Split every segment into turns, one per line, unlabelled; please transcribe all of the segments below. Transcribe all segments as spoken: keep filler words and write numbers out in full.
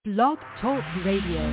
Blog Talk Radio.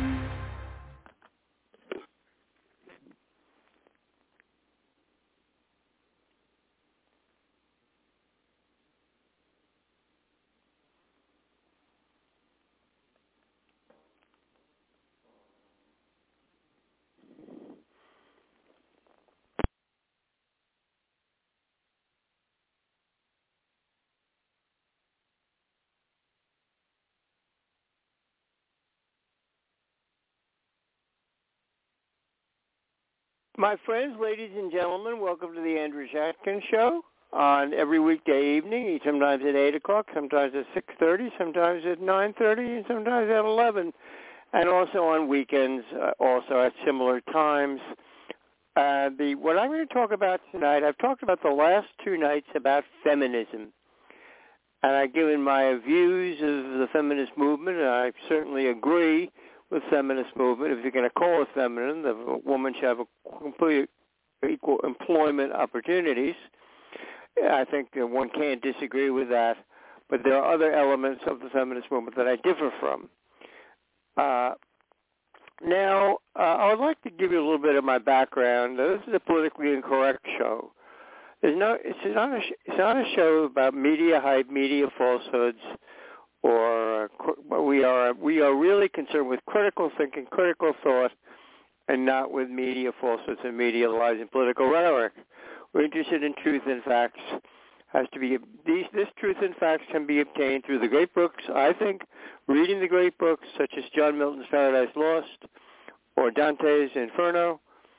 My friends, ladies and gentlemen, welcome to the Andrew Shatkin Show on every weekday evening, sometimes at eight o'clock, sometimes at six thirty, sometimes at nine thirty, and sometimes at eleven, and also on weekends, uh, also at similar times. Uh, the what I'm going to talk about tonight, I've talked about the last two nights about feminism, and I've given my views of the feminist movement, and I certainly agree with feminist movement. If you're going to call it feminine, the woman should have a complete equal employment opportunities. I think that one can't disagree with that, but there are other elements of the feminist movement that I differ from. Uh, now, uh, I would like to give you a little bit of my background. This is a politically incorrect show. There's no, it's not a, it's not a show about media hype, media falsehoods, or uh, we are we are really concerned with critical thinking, critical thought, and not with media falsehoods and media lies and political rhetoric. We're interested in truth and facts. Has to be these this truth and facts can be obtained through the great books. I think reading the great books such as John Milton's Paradise Lost, or Dante's Inferno,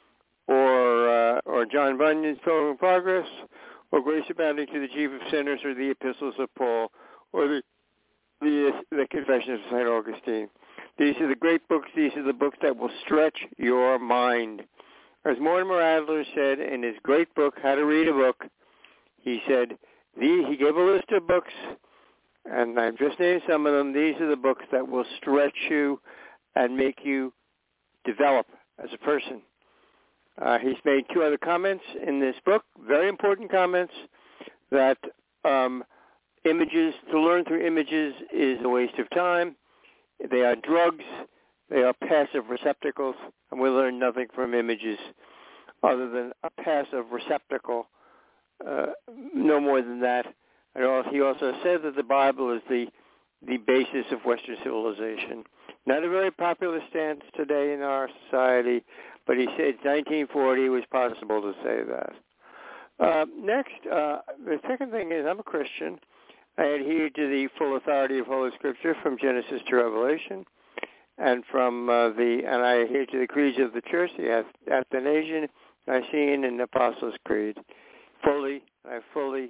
or uh, or John Bunyan's Pilgrim in Progress, or Grace Abounding to the Chief of Sinners, or the Epistles of Paul, or the The, the Confessions of Saint Augustine. These are the great books. These are the books that will stretch your mind. As Mortimer Adler said in his great book, How to Read a Book, he said, the, he gave a list of books, and I've just named some of them. These are the books that will stretch you and make you develop as a person. Uh, he's made two other comments in this book, very important comments, that um, Images, to learn through images is a waste of time. They are drugs. They are passive receptacles, and we learn nothing from images other than a passive receptacle, uh, no more than that. And he also said that the Bible is the, the basis of Western civilization. Not a very popular stance today in our society, but he said nineteen forty it was possible to say that. Uh, next, uh, the second thing is I'm a Christian. I adhere to the full authority of Holy Scripture from Genesis to Revelation, and from uh, the and I adhere to the creeds of the Church, the Athanasian, Nicene, and Apostles' Creed. Fully, I fully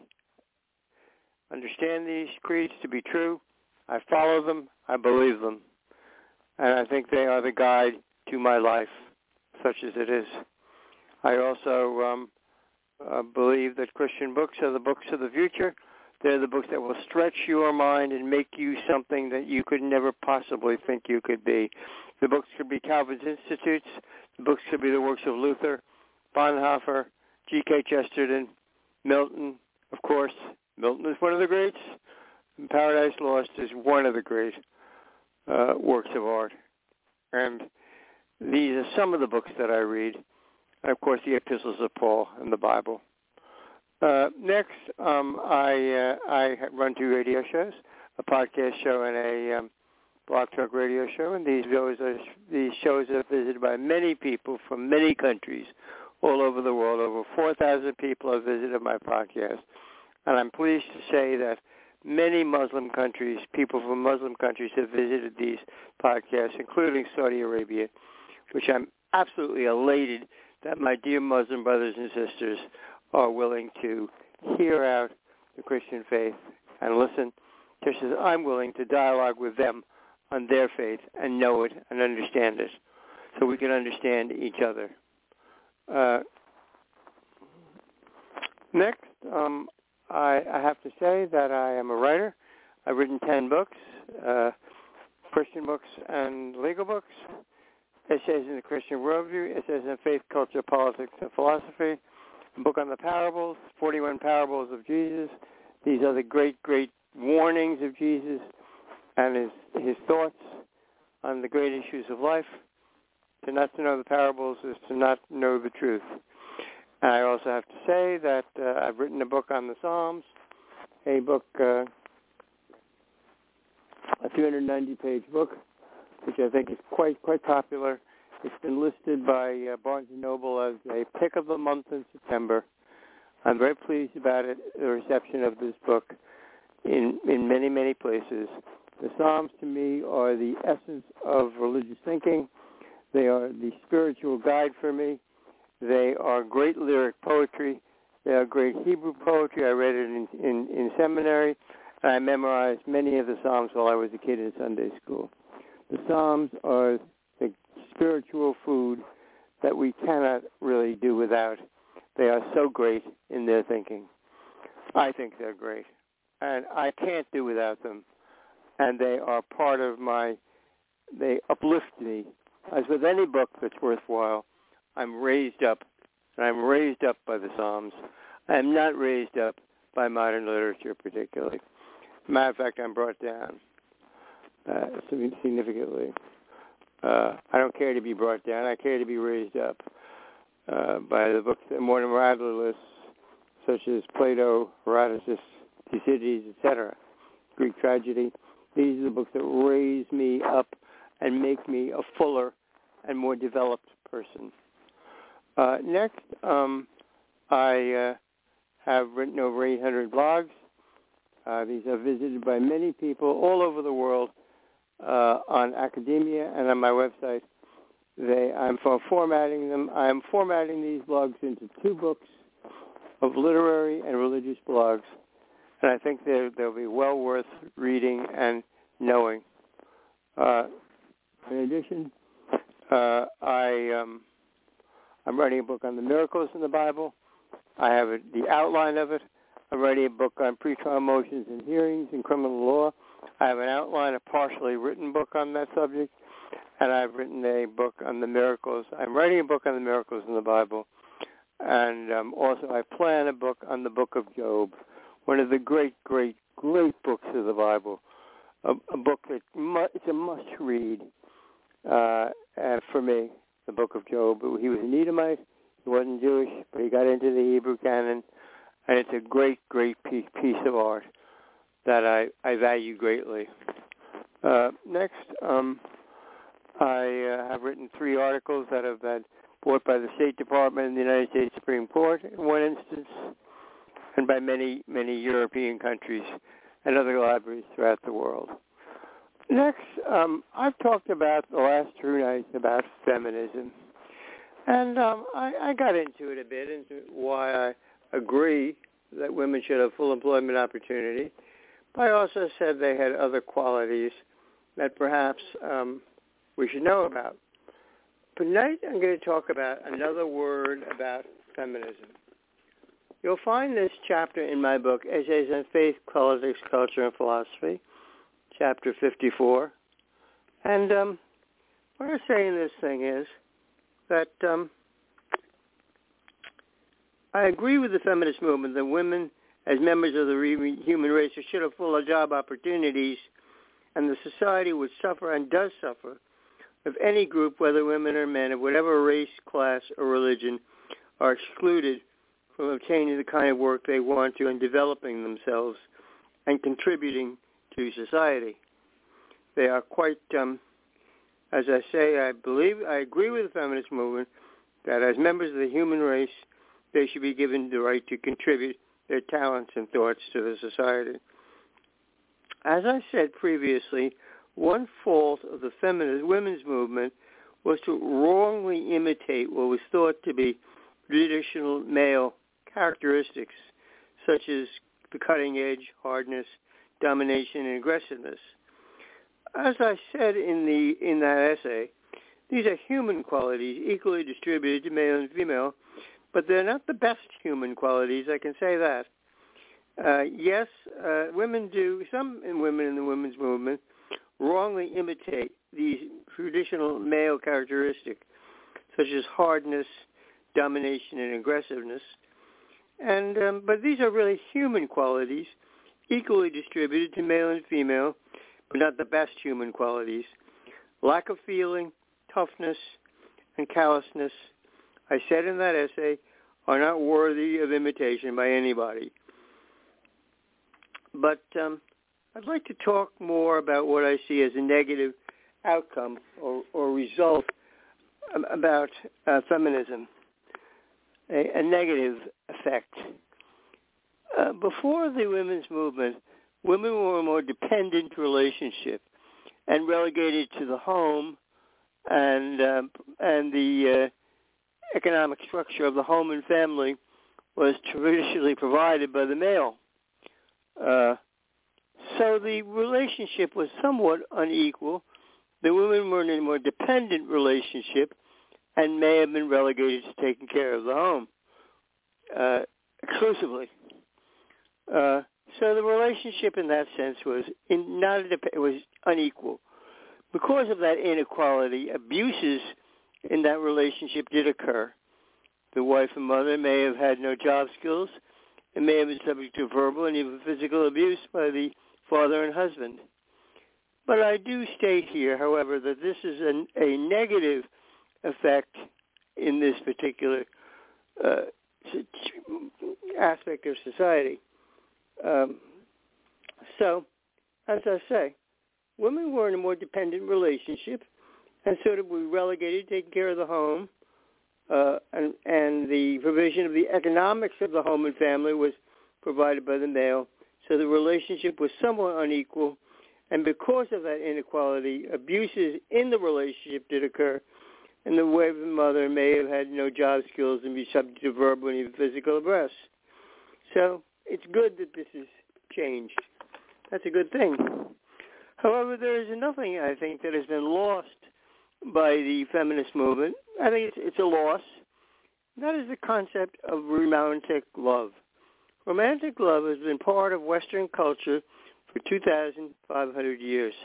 understand these creeds to be true. I follow them. I believe them, and I think they are the guide to my life, such as it is. I also um, uh, believe that Christian books are the books of the future. They're the books that will stretch your mind and make you something that you could never possibly think you could be. The books could be Calvin's Institutes. The books could be the works of Luther, Bonhoeffer, G K Chesterton, Milton, of course. Milton is one of the greats. And Paradise Lost is one of the great uh, works of art. And these are some of the books that I read. And, of course, the Epistles of Paul and the Bible. Uh, next, um, I uh, I run two radio shows, a podcast show and a um, blog talk radio show, and these shows are, these shows are visited by many people from many countries all over the world. Over four thousand people have visited my podcast, and I'm pleased to say that many Muslim countries, people from Muslim countries have visited these podcasts, including Saudi Arabia, which I'm absolutely elated that my dear Muslim brothers and sisters are willing to hear out the Christian faith and listen, just as I'm willing to dialogue with them on their faith and know it and understand it, so we can understand each other. Uh, next, um, I, I have to say that I am a writer. I've written ten books, uh, Christian books and legal books, essays in the Christian worldview, essays in faith, culture, politics, and philosophy, a book on the parables, forty-one parables of Jesus. These are the great, great warnings of Jesus and his his thoughts on the great issues of life. To not to know the parables is to not know the truth. And I also have to say that uh, I've written a book on the Psalms, a book, uh, a three hundred ninety page book, which I think is quite quite popular. It's been listed by uh, Barnes and Noble as a pick of the month in September. I'm very pleased about it, the reception of this book in in many, many places. The Psalms, to me, are the essence of religious thinking. They are the spiritual guide for me. They are great lyric poetry. They are great Hebrew poetry. I read it in, in, in seminary, and I memorized many of the Psalms while I was a kid in Sunday school. The Psalms are the spiritual food that we cannot really do without. They are so great in their thinking. I think they're great, and I can't do without them. And they are part of my, they uplift me. As with any book that's worthwhile, I'm raised up, and I'm raised up by the Psalms. I am not raised up by modern literature particularly. Matter of fact, I'm brought down uh, significantly. Uh, I don't care to be brought down. I care to be raised up uh, by the books, the more moralists, such as Plato, Herodotus, Thucydides, et cetera, Greek tragedy. These are the books that raise me up and make me a fuller and more developed person. Uh, next, um, I uh, have written over eight hundred blogs. Uh, these are visited by many people all over the world uh, on academia and on my website. They, I'm for formatting them. I'm formatting these blogs into two books of literary and religious blogs, and I think they'll, they'll be well worth reading and knowing. Uh, in addition, uh, I, um, I'm writing a book on the miracles in the Bible. I have a, the outline of it. I'm writing a book on pretrial motions and hearings in criminal law. I have an outline, a partially written book on that subject, and I've written a book on the miracles. I'm writing a book on the miracles in the Bible, and um, also I plan a book on the book of Job, one of the great, great, great books of the Bible. A, a book that mu- it's a must-read uh, uh, for me, the book of Job. He was an Edomite. He wasn't Jewish, but he got into the Hebrew canon, and it's a great, great piece, piece of art that I, I value greatly. Uh, next, um, I uh, have written three articles that have been bought by the State Department and the United States Supreme Court in one instance, and by many, many European countries and other libraries throughout the world. Next, um, I've talked about the last two nights about feminism, and um, I, I got into it a bit, into why I agree that women should have full employment opportunity, but I also said they had other qualities that perhaps um, we should know about. But tonight I'm going to talk about another word about feminism. You'll find this chapter in my book, Essays on Faith, Politics, Culture, and Philosophy, chapter fifty-four. And um, what I'm saying in this thing is that um, I agree with the feminist movement that women, as members of the re- human race, should have full job opportunities, and the society would suffer and does suffer if any group, whether women or men, of whatever race, class, or religion, are excluded from obtaining the kind of work they want to and developing themselves and contributing to society. They are quite, um, as I say, I believe, I agree with the feminist movement that as members of the human race, they should be given the right to contribute their talents and thoughts to the society. As I said previously, one fault of the feminist women's movement was to wrongly imitate what was thought to be traditional male characteristics, such as the cutting edge, hardness, domination, and aggressiveness. As I said in the in that essay, these are human qualities equally distributed to male and female, but they're not the best human qualities, I can say that. Uh, yes, uh, women do, some women in the women's movement wrongly imitate these traditional male characteristics, such as hardness, domination, and aggressiveness. And um, but these are really human qualities, equally distributed to male and female, but not the best human qualities. lack of feeling, toughness, and callousness, I said in that essay, are not worthy of imitation by anybody. But um, I'd like to talk more about what I see as a negative outcome or, or result about uh, feminism, a, a negative effect. Uh, before the women's movement, women were a more dependent relationship and relegated to the home and uh, and the uh, economic structure of the home and family was traditionally provided by the male. Uh, so the relationship was somewhat unequal. The women were in a more dependent relationship and may have been relegated to taking care of the home uh, exclusively. Uh, so the relationship in that sense was in not a dep- it was unequal. Because of that inequality, abuses in that relationship did occur. The wife and mother may have had no job skills and may have been subject to verbal and even physical abuse by the father and husband. But I do state here, however, that this is an, a negative effect in this particular uh, aspect of society. Um, so, as I say, women were in a more dependent relationship, and so that we relegated taking care of the home, uh, and, and the provision of the economics of the home and family was provided by the male. So the relationship was somewhat unequal, and because of that inequality, abuses in the relationship did occur, and the wife and mother may have had no job skills and be subject to verbal and even physical abuse. So it's good that this is changed. That's a good thing. However, there is nothing, I think, that has been lost by the feminist movement. I think it's, it's a loss. That is the concept of romantic love. Romantic love has been part of Western culture for two thousand five hundred years.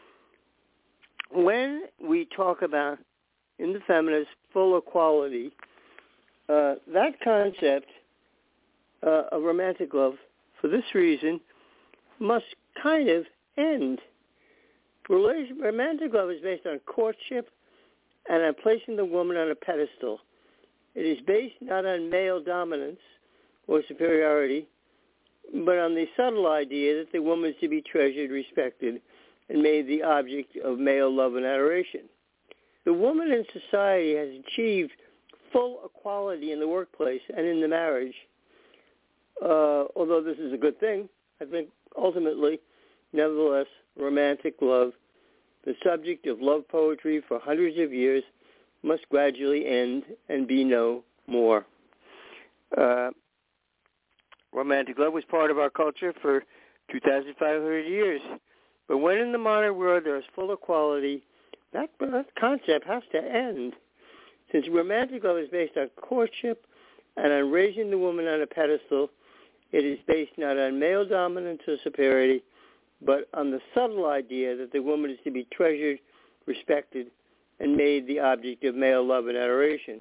When we talk about, in the feminist, full equality, uh, that concept uh, of romantic love, for this reason, must kind of end. Relation, romantic love is based on courtship and on placing the woman on a pedestal. It is based not on male dominance or superiority, but on the subtle idea that the woman is to be treasured, respected, and made the object of male love and adoration. The woman in society has achieved full equality in the workplace and in the marriage. Uh, although this is a good thing, I think ultimately, nevertheless, romantic love, the subject of love poetry for hundreds of years, must gradually end and be no more. Uh, romantic love was part of our culture for two thousand five hundred years. But when in the modern world there is full equality, that, that concept has to end. Since romantic love is based on courtship and on raising the woman on a pedestal, it is based not on male dominance or superiority, but on the subtle idea that the woman is to be treasured, respected, and made the object of male love and adoration.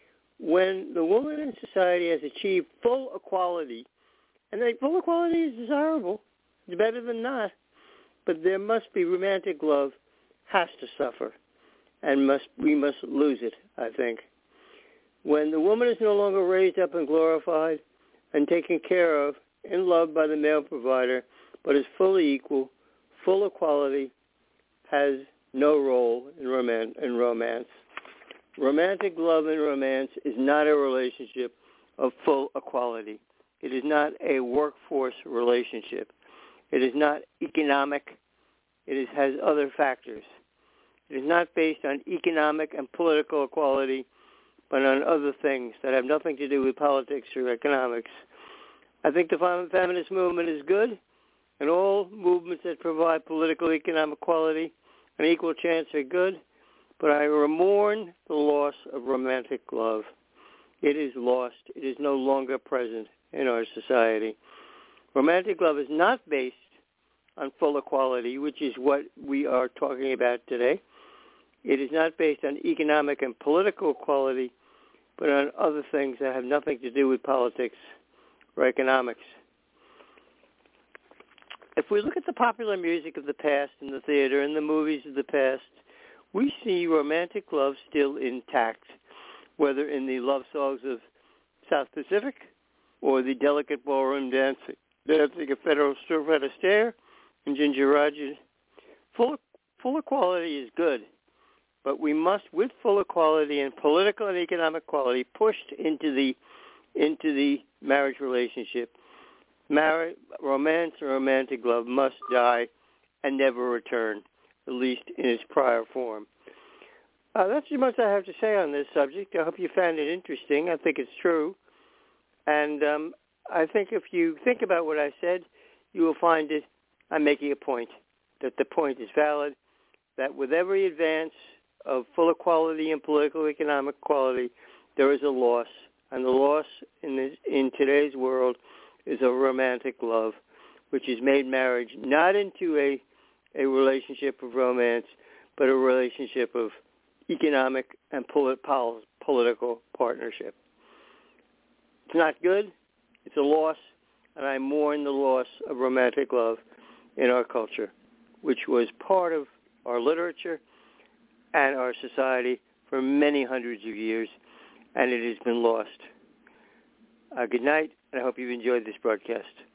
When the woman in society has achieved full equality, and that full equality is desirable, it's better than not, but there must be romantic love, has to suffer, and must we must lose it, I think. When the woman is no longer raised up and glorified and taken care of and loved by the male provider, but is fully equal, full equality, has no role in, roman- in romance. Romantic love and romance is not a relationship of full equality. It is not a workforce relationship. It is not economic. It is, has other factors. It is not based on economic and political equality, but on other things that have nothing to do with politics or economics. I think the feminist movement is good, and all movements that provide political economic equality and equal chance are good, but I mourn the loss of romantic love. It is lost. It is no longer present in our society. Romantic love is not based on full equality, which is what we are talking about today. It is not based on economic and political equality, but on other things that have nothing to do with politics or economics. If we look at the popular music of the past in the theater and the movies of the past, we see romantic love still intact, whether in the love songs of South Pacific or the delicate ballroom dancing, dancing of Federal Fred Astaire and Ginger Rogers. Full, full equality is good, but we must, with full equality and political and economic equality pushed into the into the marriage relationship, marriage, romance and romantic love must die and never return, at least in its prior form. Uh, that's as much I have to say on this subject. I hope you found it interesting. I think it's true. And um, I think if you think about what I said, you will find it, I'm making a point, that the point is valid, that with every advance of full equality and political economic equality, there is a loss. And the loss in, this, in today's world is a romantic love, which has made marriage not into a, a relationship of romance, but a relationship of economic and polit- pol- political partnership. It's not good. It's a loss, and I mourn the loss of romantic love in our culture, which was part of our literature and our society for many hundreds of years, and it has been lost. Uh, good night, and I hope you've enjoyed this broadcast.